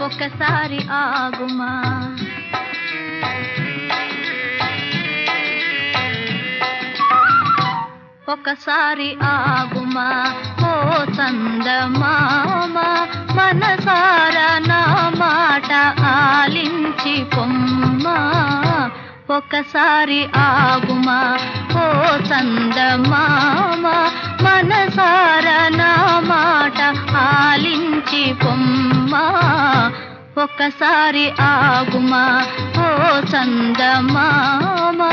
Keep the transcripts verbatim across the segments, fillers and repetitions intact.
ఒకసారి ఆగుమా ఒకసారి ఆగుమా ఓ చందమామ మనసారా నా మాట ఆలించి పొమ్మా ఒకసారి ఆగుమా ఓ చందమామ మనసారా నా మాట ఆలించి పొమ్మా ఒకసారి ఆగుమా ఓ చందమామ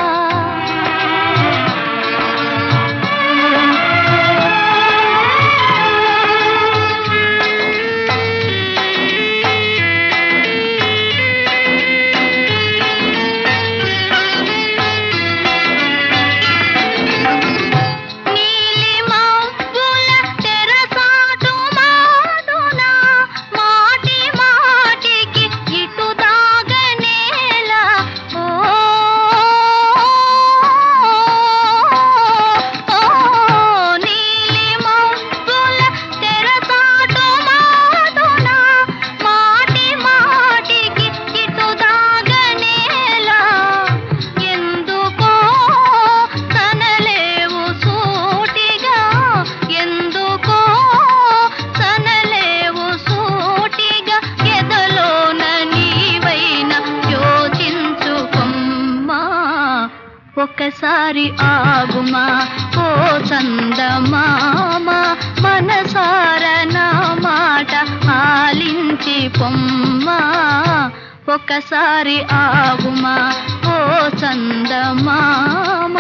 ఒకసారి ఆగుమా ఓ చందమామ మనసారా నా మాట ఆలించి పొమ్మా ఒకసారి ఆగుమా ఓ చందమామ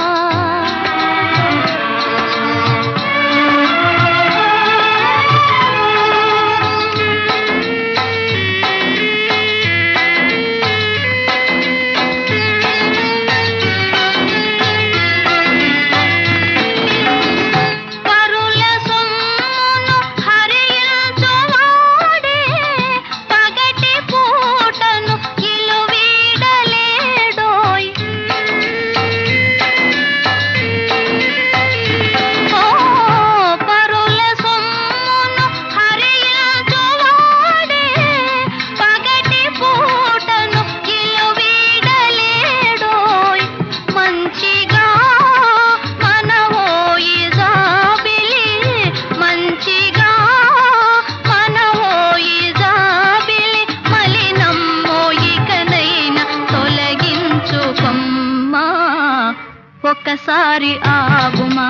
ఒకసారి ఆగుమా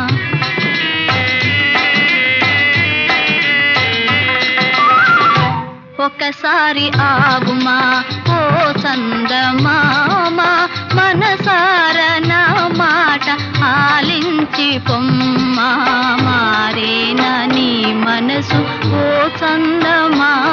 ఒకసారి ఆగుమా ఓ చందమామ మనసారా నా మాట ఆలించి పొమ్మా మారేనా నీ మనసు ఓ చందమామ